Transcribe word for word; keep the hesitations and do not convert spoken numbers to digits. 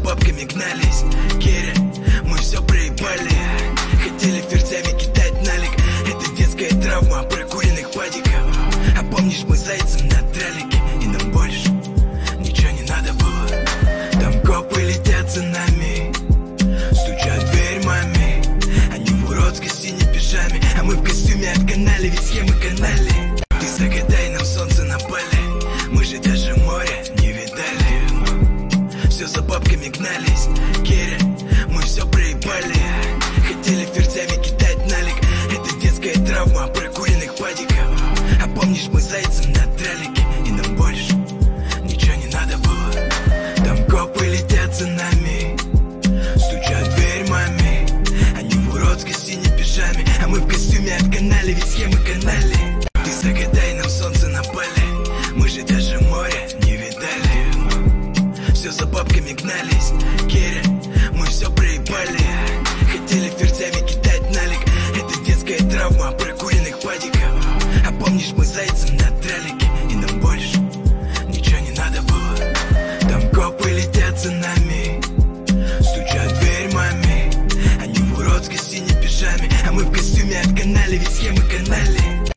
бабками гнались. Керри, мы все проебали. Хотели ферзями кидать налик. Это детская травма прокуренных падиков. А помнишь, мы зайцем на тралике, и нам больше ничего не надо было. Там копы летят за нами, стучат в дверь маме. Они в уродской синей пижаме, а мы в костюме от канали, ведь схемы канали. Ты загадай нам солнце на поле, мы же даже море не видали. Все за бабками гнались. Керри, мы все проебали. Хотели ферзями кидать налик. Это детская травма прокуренных падиков. А помнишь, мы зайцем на тралике, и нам больше ничего не надо было. Там копы летят за нами, стучат в дверь маме. Они в уродской синей пижаме, а мы в костюме от канали, ведь схемы канали. Ты загадай нам солнце на поле, мы же даже море не видали. Все за бабками гнались. Керри, мы все проебали. Хотели ферзями кидать налик. Это детская травма прокуренных падиков. А помнишь, мы зайцем на тралике, и нам больше ничего не надо было. Там копы летят за нами, стучат в дверь маме. Они в уродской синей пижаме, а мы в костюме от канали, ведь схемы канали.